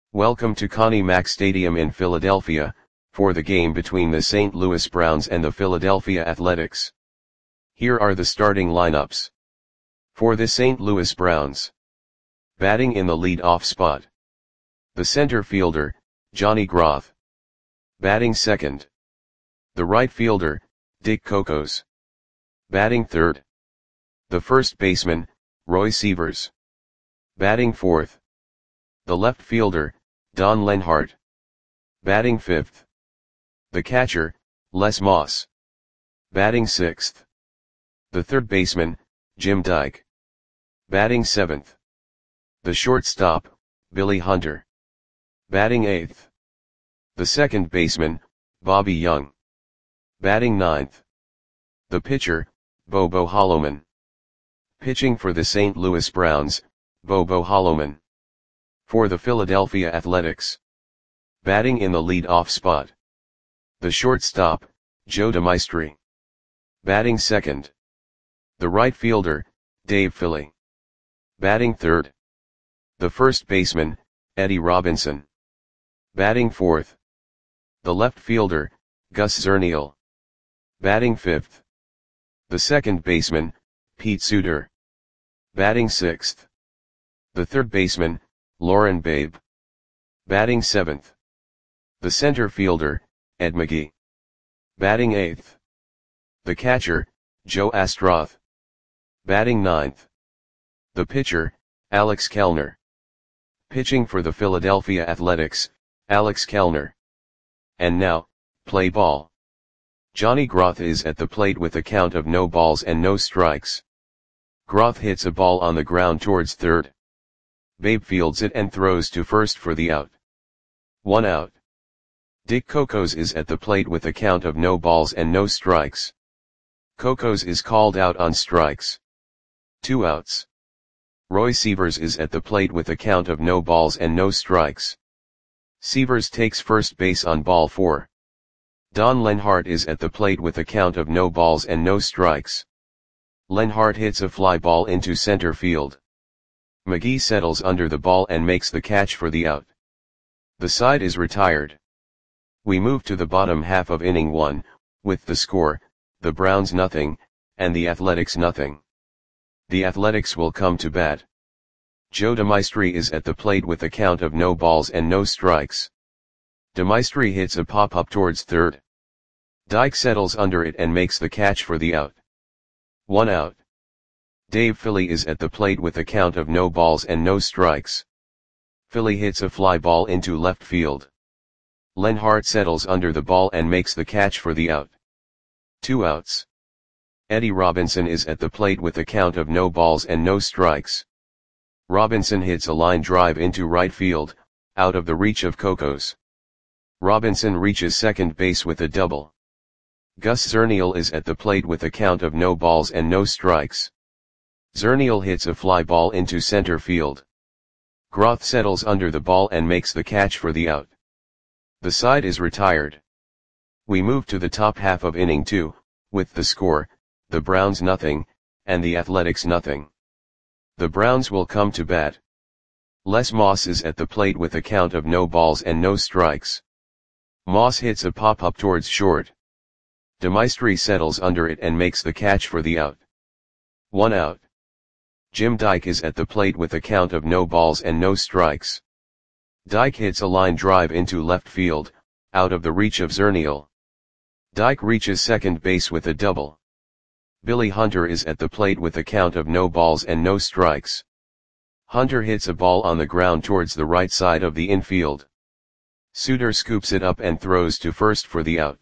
Welcome to Connie Mack Stadium in Philadelphia, for the game between the St. Louis Browns and the Philadelphia Athletics. Here are the starting lineups. For the St. Louis Browns. Batting in the lead-off spot. The center fielder, Johnny Groth. Batting second. The right fielder, Dick Cocos. Batting third. The first baseman, Roy Sievers. Batting fourth. The left fielder, Don Lenhart. Batting fifth. The catcher, Les Moss. Batting sixth. The third baseman, Jim Dyke. Batting seventh. The shortstop, Billy Hunter. Batting eighth. The second baseman, Bobby Young. Batting ninth. The pitcher, Bobo Holloman. Pitching for the St. Louis Browns, Bobo Holloman. For the Philadelphia Athletics. Batting in the lead-off spot. The shortstop, Joe DeMaestri. Batting second. The right fielder, Dave Philly. Batting third. The first baseman, Eddie Robinson. Batting fourth. The left fielder, Gus Zernial. Batting fifth. The second baseman, Pete Suter. Batting sixth. The third baseman, Lauren Babe. Batting seventh. The center fielder, Ed McGee. Batting eighth. The catcher, Joe Astroth. Batting ninth. The pitcher, Alex Kellner. Pitching for the Philadelphia Athletics, Alex Kellner. And now, play ball. Johnny Groth is at the plate with a count of no balls and no strikes. Groth hits a ball on the ground towards third. Babe fields it and throws to first for the out. 1 out. Dick Cocos is at the plate with a count of no balls and no strikes. Cocos is called out on strikes. 2 outs. Roy Sievers is at the plate with a count of no balls and no strikes. Sievers takes first base on ball 4. Don Lenhart is at the plate with a count of no balls and no strikes. Lenhart hits a fly ball into center field. McGee settles under the ball and makes the catch for the out. The side is retired. We move to the bottom half of inning 1, with the score, the Browns nothing, and the Athletics nothing. The Athletics will come to bat. Joe DeMaestri is at the plate with a count of no balls and no strikes. DeMaestri hits a pop-up towards third. Dyke settles under it and makes the catch for the out. 1 out. Dave Philly is at the plate with a count of no balls and no strikes. Philly hits a fly ball into left field. Lenhart settles under the ball and makes the catch for the out. 2 outs. Eddie Robinson is at the plate with a count of no balls and no strikes. Robinson hits a line drive into right field, out of the reach of Cocos. Robinson reaches second base with a double. Gus Zernial is at the plate with a count of no balls and no strikes. Zernial hits a fly ball into center field. Groth settles under the ball and makes the catch for the out. The side is retired. We move to the top half of inning 2, with the score, the Browns nothing, and the Athletics nothing. The Browns will come to bat. Les Moss is at the plate with a count of no balls and no strikes. Moss hits a pop-up towards short. DeMaestri settles under it and makes the catch for the out. 1 out. Jim Dyke is at the plate with a count of no balls and no strikes. Dyke hits a line drive into left field, out of the reach of Zernial. Dyke reaches second base with a double. Billy Hunter is at the plate with a count of no balls and no strikes. Hunter hits a ball on the ground towards the right side of the infield. Suter scoops it up and throws to first for the out.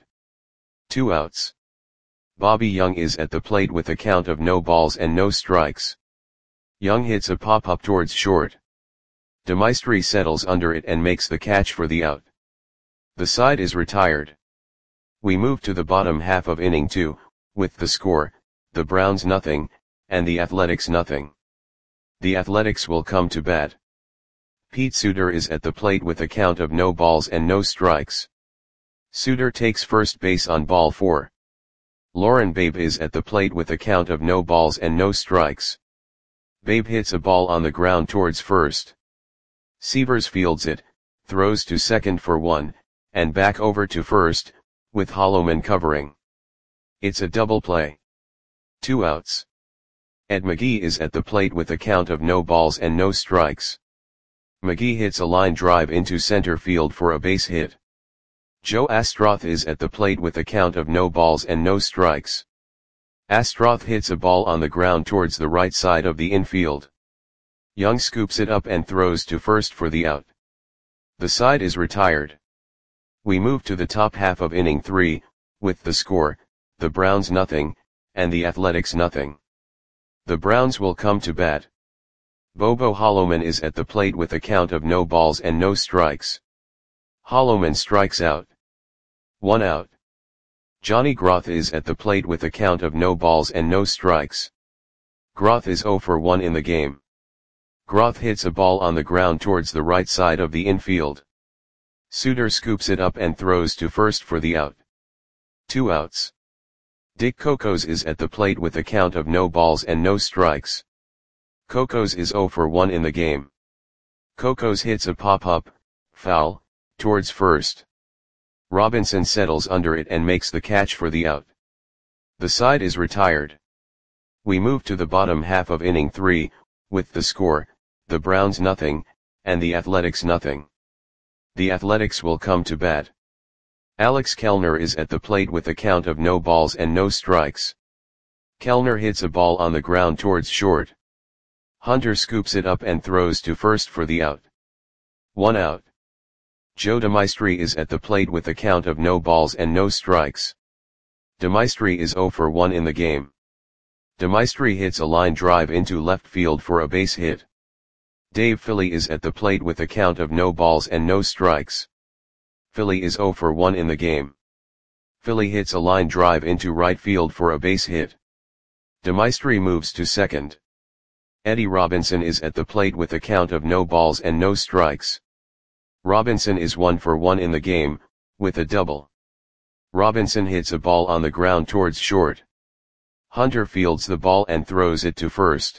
2 outs. Bobby Young is at the plate with a count of no balls and no strikes. Young hits a pop-up towards short. DeMaestri settles under it and makes the catch for the out. The side is retired. We move to the bottom half of inning 2, with the score, the Browns nothing, and the Athletics nothing. The Athletics will come to bat. Pete Suter is at the plate with a count of no balls and no strikes. Suter takes first base on ball 4. Lauren Babe is at the plate with a count of no balls and no strikes. Babe hits a ball on the ground towards first. Sievers fields it, throws to second for 1, and back over to first, with Holloman covering. It's a double play. 2 outs. Ed McGee is at the plate with a count of no balls and no strikes. McGee hits a line drive into center field for a base hit. Joe Astroth is at the plate with a count of no balls and no strikes. Astroth hits a ball on the ground towards the right side of the infield. Young scoops it up and throws to first for the out. The side is retired. We move to the top half of inning 3, with the score, the Browns nothing, and the Athletics nothing. The Browns will come to bat. Bobo Holloman is at the plate with a count of no balls and no strikes. Holloman strikes out. 1 out. Johnny Groth is at the plate with a count of no balls and no strikes. Groth is 0 for 1 in the game. Groth hits a ball on the ground towards the right side of the infield. Suter scoops it up and throws to first for the out. 2 outs. Dick Cocos is at the plate with a count of no balls and no strikes. Cocos is 0 for 1 in the game. Cocos hits a pop-up, foul, towards first. Robinson settles under it and makes the catch for the out. The side is retired. We move to the bottom half of inning 3, with the score, the Browns nothing, and the Athletics nothing. The Athletics will come to bat. Alex Kellner is at the plate with a count of no balls and no strikes. Kellner hits a ball on the ground towards short. Hunter scoops it up and throws to first for the out. 1 out. Joe DeMaestri is at the plate with a count of no balls and no strikes. DeMaestri is 0 for 1 in the game. DeMaestri hits a line drive into left field for a base hit. Dave Philly is at the plate with a count of no balls and no strikes. Philly is 0 for 1 in the game. Philly hits a line drive into right field for a base hit. DeMaestri moves to second. Eddie Robinson is at the plate with a count of no balls and no strikes. Robinson is 1 for 1 in the game, with a double. Robinson hits a ball on the ground towards short. Hunter fields the ball and throws it to first.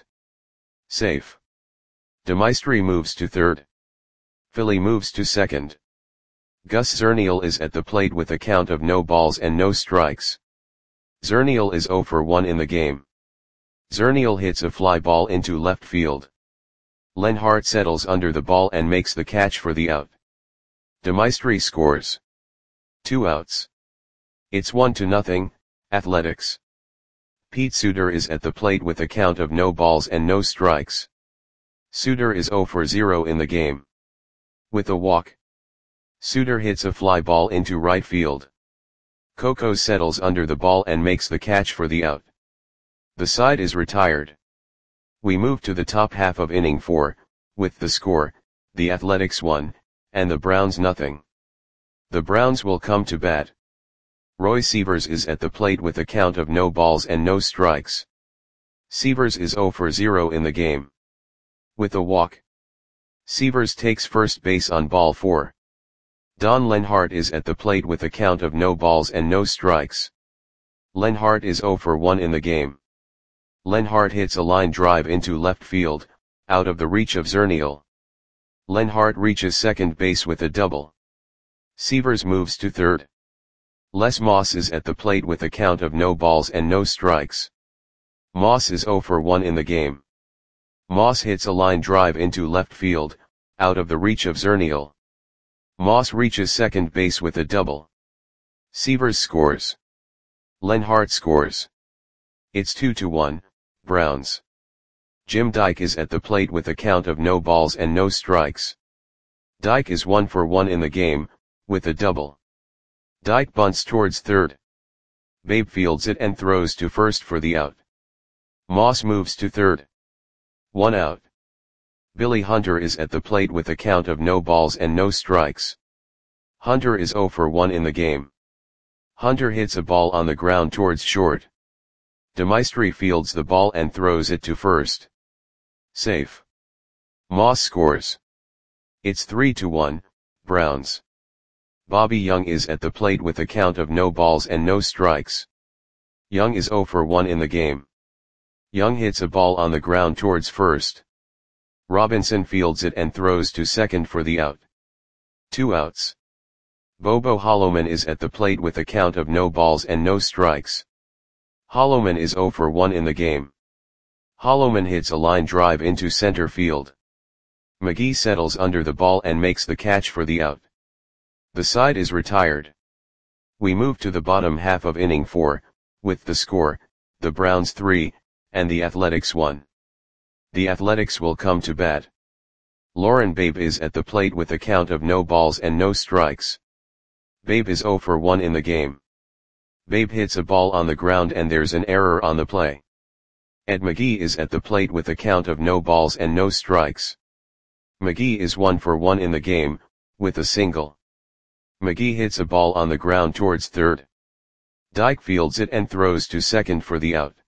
Safe. DeMaestri moves to third. Philly moves to second. Gus Zernial is at the plate with a count of no balls and no strikes. Zernial is 0 for 1 in the game. Zernial hits a fly ball into left field. Lenhart settles under the ball and makes the catch for the out. DeMaestri scores. 2 outs. It's 1-0, Athletics. Pete Suter is at the plate with a count of no balls and no strikes. Suter is 0 for 0 in the game. With a walk. Suter hits a fly ball into right field. Cocos settles under the ball and makes the catch for the out. The side is retired. We move to the top half of inning 4, with the score, the Athletics 1, and the Browns nothing. The Browns will come to bat. Roy Sievers is at the plate with a count of no balls and no strikes. Sievers is 0 for 0 in the game. With a walk. Sievers takes first base on ball 4. Don Lenhart is at the plate with a count of no balls and no strikes. Lenhart is 0 for 1 in the game. Lenhart hits a line drive into left field, out of the reach of Zernial. Lenhart reaches second base with a double. Sievers moves to third. Les Moss is at the plate with a count of no balls and no strikes. Moss is 0 for 1 in the game. Moss hits a line drive into left field, out of the reach of Zernial. Moss reaches second base with a double. Sievers scores. Lenhart scores. It's 2-1, Browns. Jim Dyke is at the plate with a count of no balls and no strikes. Dyke is 1 for 1 in the game, with a double. Dyke bunts towards third. Babe fields it and throws to first for the out. Moss moves to third. 1 out. Billy Hunter is at the plate with a count of no balls and no strikes. Hunter is 0 for 1 in the game. Hunter hits a ball on the ground towards short. DeMaestri fields the ball and throws it to first. Safe. Moss scores. It's 3-1, Browns. Bobby Young is at the plate with a count of no balls and no strikes. Young is 0 for 1 in the game. Young hits a ball on the ground towards first. Robinson fields it and throws to second for the out. 2 outs. Bobo Holloman is at the plate with a count of no balls and no strikes. Holloman is 0 for 1 in the game. Holloman hits a line drive into center field. McGee settles under the ball and makes the catch for the out. The side is retired. We move to the bottom half of inning 4, with the score, the Browns 3, and the Athletics 1. The Athletics will come to bat. Lauren Babe is at the plate with a count of no balls and no strikes. Babe is 0 for 1 in the game. Babe hits a ball on the ground and there's an error on the play. Ed McGee is at the plate with a count of no balls and no strikes. McGee is 1 for 1 in the game, with a single. McGee hits a ball on the ground towards third. Dyke fields it and throws to second for the out.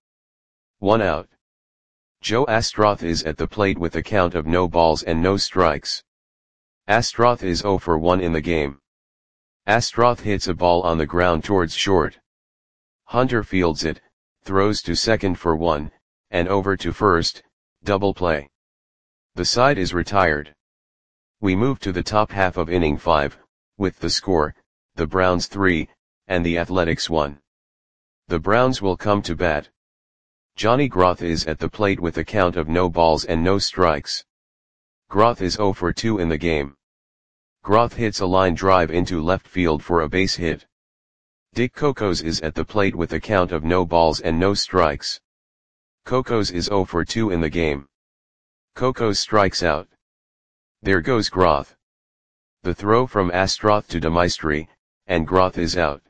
1 out. Joe Astroth is at the plate with a count of no balls and no strikes. Astroth is 0 for 1 in the game. Astroth hits a ball on the ground towards short. Hunter fields it, throws to second for 1, and over to first, double play. The side is retired. We move to the top half of inning 5, with the score, the Browns 3, and the Athletics 1. The Browns will come to bat. Johnny Groth is at the plate with a count of no balls and no strikes. Groth is 0 for 2 in the game. Groth hits a line drive into left field for a base hit. Dick Cocos is at the plate with a count of no balls and no strikes. Cocos is 0 for 2 in the game. Cocos strikes out. There goes Groth. The throw from Astroth to Demaistre, and Groth is out.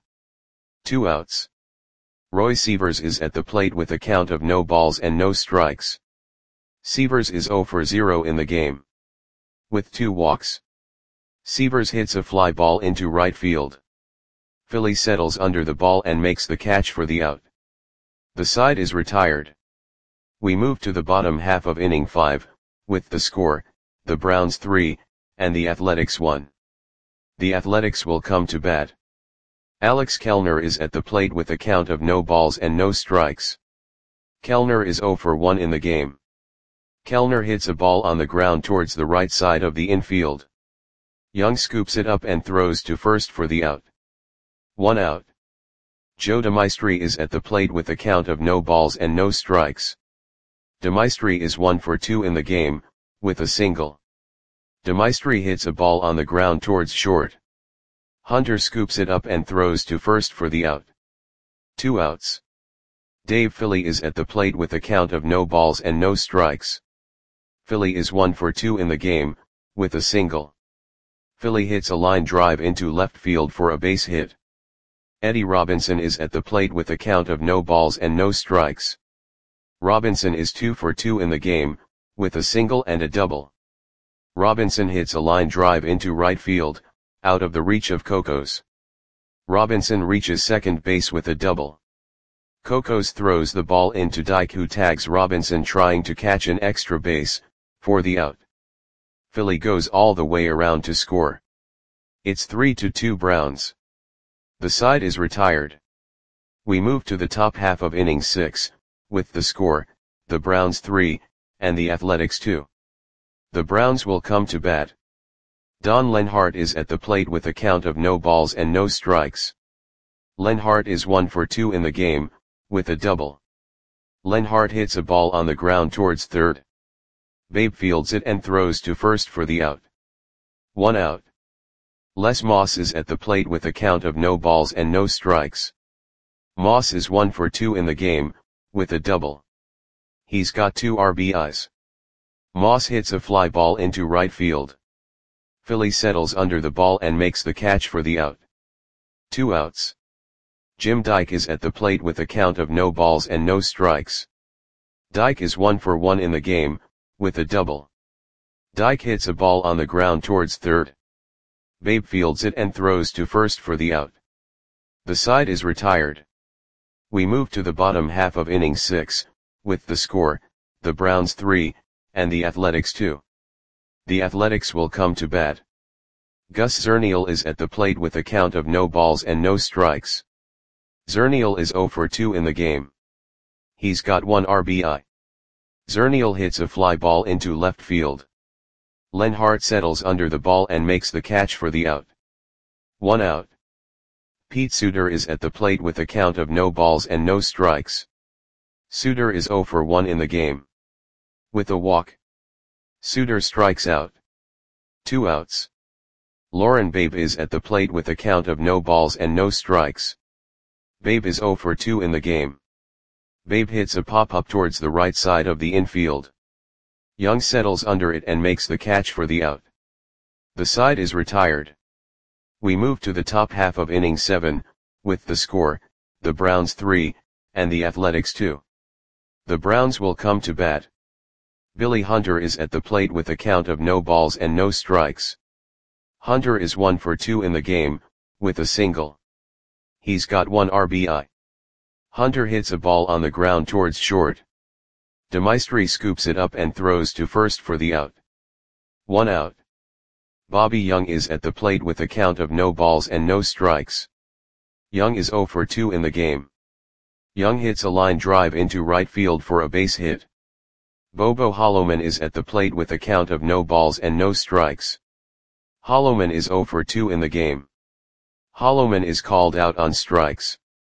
2 outs. Roy Sievers is at the plate with a count of no balls and no strikes. Sievers is 0 for 0 in the game. With 2 walks. Sievers hits a fly ball into right field. Philly settles under the ball and makes the catch for the out. The side is retired. We move to the bottom half of inning 5, with the score, the Browns 3, and the Athletics 1. The Athletics will come to bat. Alex Kellner is at the plate with a count of no balls and no strikes. Kellner is 0 for 1 in the game. Kellner hits a ball on the ground towards the right side of the infield. Young scoops it up and throws to first for the out. 1 out. Joe Demaistre is at the plate with a count of no balls and no strikes. Demaistre is 1 for 2 in the game, with a single. Demaistre hits a ball on the ground towards short. Hunter scoops it up and throws to first for the out. 2 outs. Dave Philly is at the plate with a count of no balls and no strikes. Philly is 1 for 2 in the game, with a single. Philly hits a line drive into left field for a base hit. Eddie Robinson is at the plate with a count of no balls and no strikes. Robinson is 2 for 2 in the game, with a single and a double. Robinson hits a line drive into right field, out of the reach of Cocos. Robinson reaches second base with a double. Cocos throws the ball into Dyke, who tags Robinson trying to catch an extra base, for the out. Philly goes all the way around to score. It's 3-2 Browns. The side is retired. We move to the top half of inning 6, with the score, the Browns 3, and the Athletics 2. The Browns will come to bat. Don Lenhart is at the plate with a count of no balls and no strikes. Lenhart is 1 for 2 in the game, with a double. Lenhart hits a ball on the ground towards third. Babe fields it and throws to first for the out. 1 out. Les Moss is at the plate with a count of no balls and no strikes. Moss is 1 for 2 in the game, with a double. He's got 2 RBIs. Moss hits a fly ball into right field. Philly settles under the ball and makes the catch for the out. 2 outs. Jim Dyke is at the plate with a count of no balls and no strikes. Dyke is 1 for 1 in the game, with a double. Dyke hits a ball on the ground towards third. Babe fields it and throws to first for the out. The side is retired. We move to the bottom half of inning 6, with the score, the Browns 3, and the Athletics 2. The Athletics will come to bat. Gus Zernial is at the plate with a count of no balls and no strikes. Zernial is 0 for 2 in the game. He's got 1 RBI. Zernial hits a fly ball into left field. Lenhart settles under the ball and makes the catch for the out. 1 out. Pete Suter is at the plate with a count of no balls and no strikes. Suter is 0 for 1 in the game. With a walk, Suter strikes out. 2 outs. Lauren Babe is at the plate with a count of no balls and no strikes. Babe is 0 for 2 in the game. Babe hits a pop-up towards the right side of the infield. Young settles under it and makes the catch for the out. The side is retired. We move to the top half of inning 7, with the score, the Browns 3, and the Athletics 2. The Browns will come to bat. Billy Hunter is at the plate with a count of no balls and no strikes. Hunter is 1 for 2 in the game, with a single. He's got 1 RBI. Hunter hits a ball on the ground towards short. DeMaestri scoops it up and throws to first for the out. 1 out. Bobby Young is at the plate with a count of no balls and no strikes. Young is 0 for 2 in the game. Young hits a line drive into right field for a base hit. Bobo Holloman is at the plate with a count of no balls and no strikes. Holloman is 0 for 2 in the game. Holloman is called out on strikes.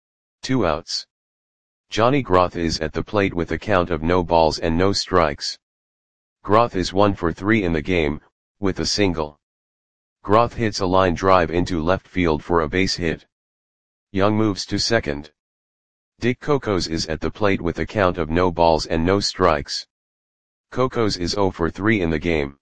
2 outs. Johnny Groth is at the plate with a count of no balls and no strikes. Groth is 1 for 3 in the game, with a single. Groth hits a line drive into left field for a base hit. Young moves to second. Dick Cocos is at the plate with a count of no balls and no strikes. Cocos is 0 for 3 in the game.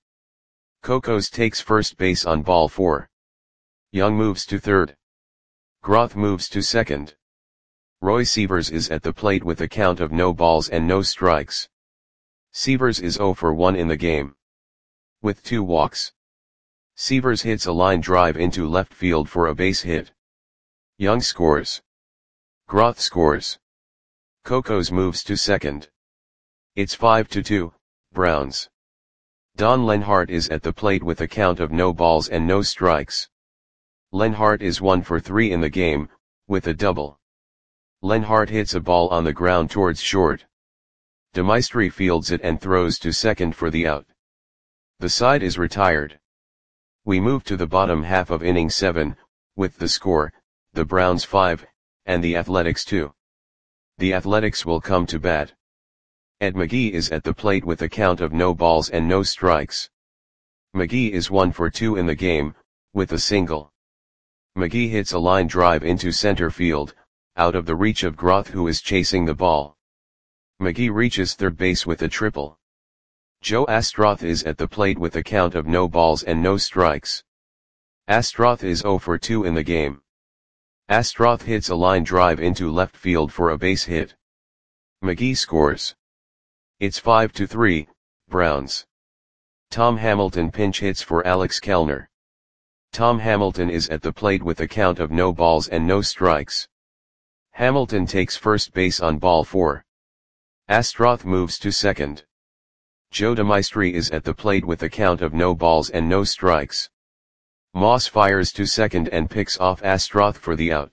Cocos takes first base on ball 4. Young moves to third. Groth moves to second. Roy Sievers is at the plate with a count of no balls and no strikes. Sievers is 0 for 1 in the game. With 2 walks. Sievers hits a line drive into left field for a base hit. Young scores. Groth scores. Cocos moves to second. It's 5-2, Browns. Don Lenhart is at the plate with a count of no balls and no strikes. Lenhart is 1 for 3 in the game, with a double. Lenhart hits a ball on the ground towards short. DeMaestri fields it and throws to second for the out. The side is retired. We move to the bottom half of inning 7, with the score, the Browns 5, and the Athletics 2. The Athletics will come to bat. Ed McGee is at the plate with a count of no balls and no strikes. McGee is 1 for 2 in the game, with a single. McGee hits a line drive into center field, out of the reach of Groth, who is chasing the ball. McGee reaches third base with a triple. Joe Astroth is at the plate with a count of no balls and no strikes. Astroth is 0 for 2 in the game. Astroth hits a line drive into left field for a base hit. McGee scores. It's 5-3, Browns. Tom Hamilton pinch hits for Alex Kellner. Tom Hamilton is at the plate with a count of no balls and no strikes. Hamilton takes first base on ball 4. Astroth moves to second. Joe DeMaestri is at the plate with a count of no balls and no strikes. Moss fires to second and picks off Astroth for the out.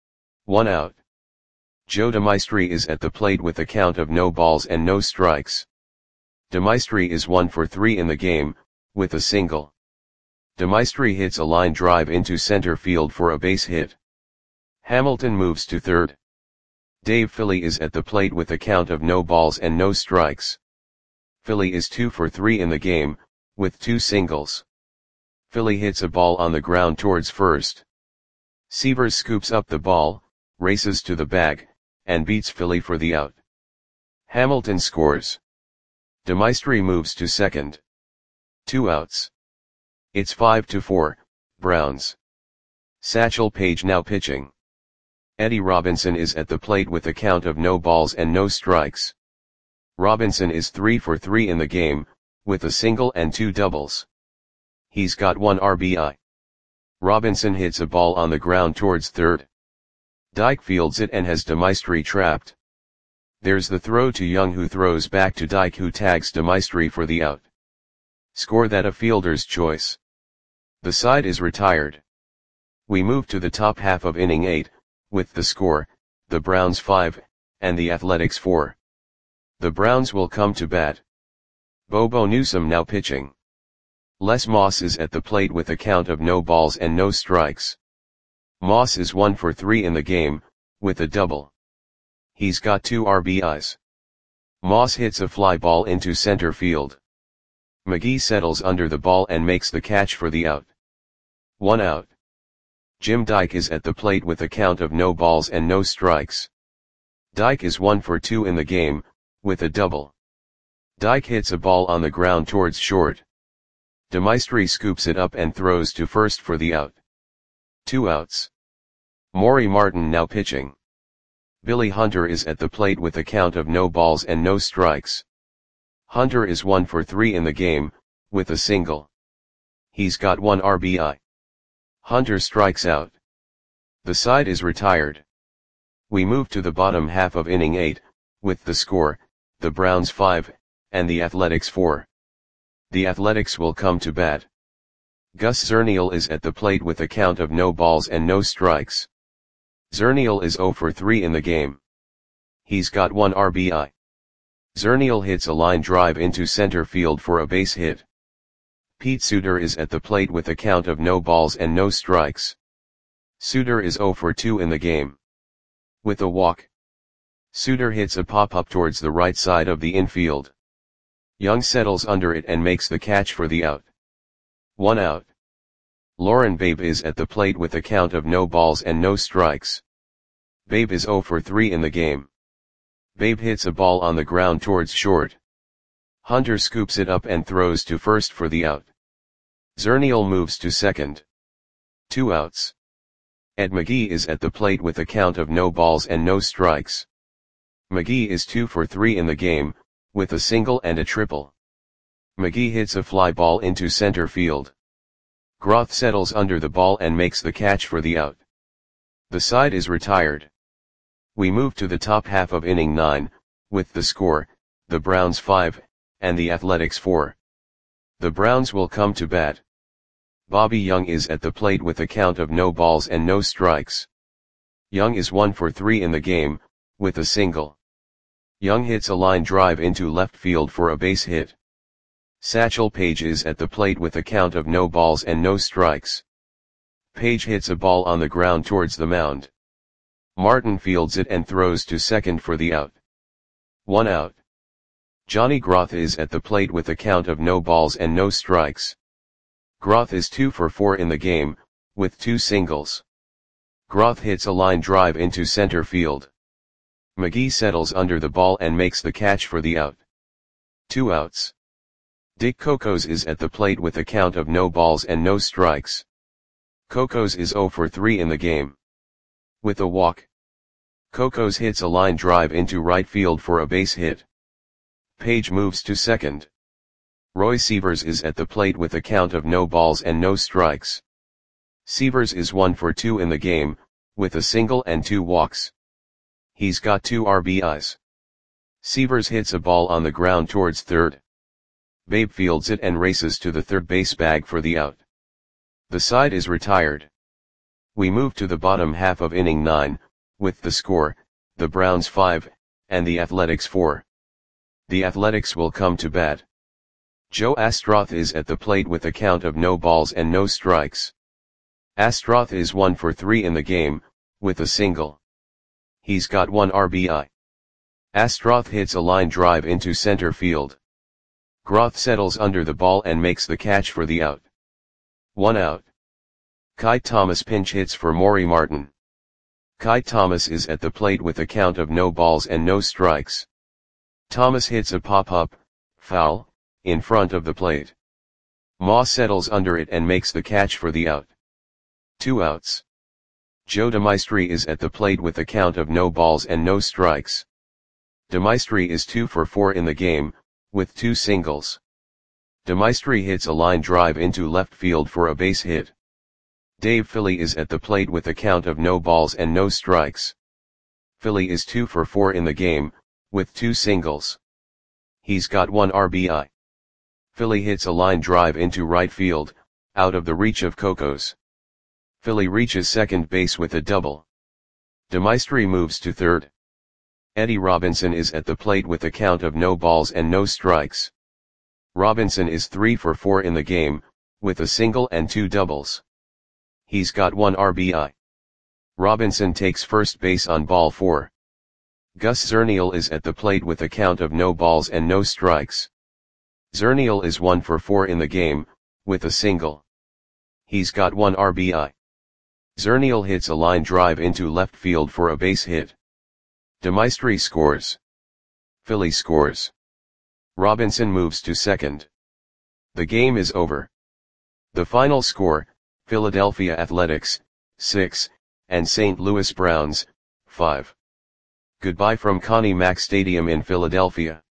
1 out. Joe DeMaestri is at the plate with a count of no balls and no strikes. DeMaestri is 1 for 3 in the game, with a single. DeMaestri hits a line drive into center field for a base hit. Hamilton moves to third. Dave Philly is at the plate with a count of no balls and no strikes. Philly is 2 for 3 in the game, with 2 singles. Philly hits a ball on the ground towards first. Sievers scoops up the ball, races to the bag, and beats Philly for the out. Hamilton scores. DeMaestri moves to second. 2 outs. It's 5-4, Browns. Satchel Paige now pitching. Eddie Robinson is at the plate with a count of no balls and no strikes. Robinson is 3 for 3 in the game, with a single and 2 doubles. He's got 1 RBI. Robinson hits a ball on the ground towards third. Dyke fields it and has DeMaestri trapped. There's the throw to Young, who throws back to Dyke, who tags DeMaestri for the out. Score that a fielder's choice. The side is retired. We move to the top half of inning 8, with the score, the Browns 5, and the Athletics 4. The Browns will come to bat. Bobo Newsome now pitching. Les Moss is at the plate with a count of no balls and no strikes. Moss is 1 for 3 in the game, with a double. He's got 2 RBIs. Moss hits a fly ball into center field. McGee settles under the ball and makes the catch for the out. 1 out. Jim Dyke is at the plate with a count of no balls and no strikes. Dyke is 1 for 2 in the game, with a double. Dyke hits a ball on the ground towards short. DeMaestri scoops it up and throws to first for the out. 2 outs. Maury Martin now pitching. Billy Hunter is at the plate with a count of no balls and no strikes. Hunter is 1 for 3 in the game, with a single. He's got 1 RBI. Hunter strikes out. The side is retired. We move to the bottom half of inning 8, with the score, the Browns 5, and the Athletics 4. The Athletics will come to bat. Gus Zernial is at the plate with a count of no balls and no strikes. Zernial is 0 for 3 in the game. He's got 1 RBI. Zernial hits a line drive into center field for a base hit. Pete Suter is at the plate with a count of no balls and no strikes. Suter is 0 for 2 in the game. With a walk. Suter hits a pop-up towards the right side of the infield. Young settles under it and makes the catch for the out. 1 out. Lauren Babe is at the plate with a count of no balls and no strikes. Babe is 0 for 3 in the game. Babe hits a ball on the ground towards short. Hunter scoops it up and throws to first for the out. Zernial moves to second. 2 outs. Ed McGee is at the plate with a count of no balls and no strikes. McGee is 2 for 3 in the game, with a single and a triple. McGee hits a fly ball into center field. Groth settles under the ball and makes the catch for the out. The side is retired. We move to the top half of inning 9, with the score, the Browns 5, and the Athletics 4. The Browns will come to bat. Bobby Young is at the plate with a count of no balls and no strikes. Young is 1 for 3 in the game, with a single. Young hits a line drive into left field for a base hit. Satchel Paige is at the plate with a count of no balls and no strikes. Paige hits a ball on the ground towards the mound. Martin fields it and throws to second for the out. 1 out. Johnny Groth is at the plate with a count of no balls and no strikes. Groth is 2 for 4 in the game, with 2 singles. Groth hits a line drive into center field. McGee settles under the ball and makes the catch for the out. 2 outs. Dick Cocos is at the plate with a count of no balls and no strikes. Cocos is 0 for 3 in the game. With a walk. Cocos hits a line drive into right field for a base hit. Paige moves to second. Roy Sievers is at the plate with a count of no balls and no strikes. Sievers is 1 for 2 in the game, with a single and 2 walks. He's got 2 RBIs. Sievers hits a ball on the ground towards third. Babe fields it and races to the third base bag for the out. The side is retired. We move to the bottom half of inning 9, with the score, the Browns 5, and the Athletics 4. The Athletics will come to bat. Joe Astroth is at the plate with a count of no balls and no strikes. Astroth is 1 for 3 in the game, with a single. He's got 1 RBI. Astroth hits a line drive into center field. Groth settles under the ball and makes the catch for the out. 1 out. Kai Thomas pinch hits for Maury Martin. Kai Thomas is at the plate with a count of no balls and no strikes. Thomas hits a pop-up, foul, in front of the plate. Moss settles under it and makes the catch for the out. 2 outs. Joe DeMaestri is at the plate with a count of no balls and no strikes. DeMaestri is 2 for 4 in the game, with 2 singles. DeMaestri hits a line drive into left field for a base hit. Dave Philly is at the plate with a count of no balls and no strikes. Philly is 2 for 4 in the game, with 2 singles. He's got 1 RBI. Philly hits a line drive into right field, out of the reach of Cocos. Philly reaches second base with a double. DeMaestri moves to third. Eddie Robinson is at the plate with a count of no balls and no strikes. Robinson is 3 for 4 in the game, with a single and 2 doubles. He's got 1 RBI. Robinson takes first base on ball 4. Gus Zernial is at the plate with a count of no balls and no strikes. Zernial is 1 for 4 in the game, with a single. He's got 1 RBI. Zernial hits a line drive into left field for a base hit. DeMaestri scores. Philly scores. Robinson moves to second. The game is over. The final score, Philadelphia Athletics, 6, and St. Louis Browns, 5. Goodbye from Connie Mack Stadium in Philadelphia.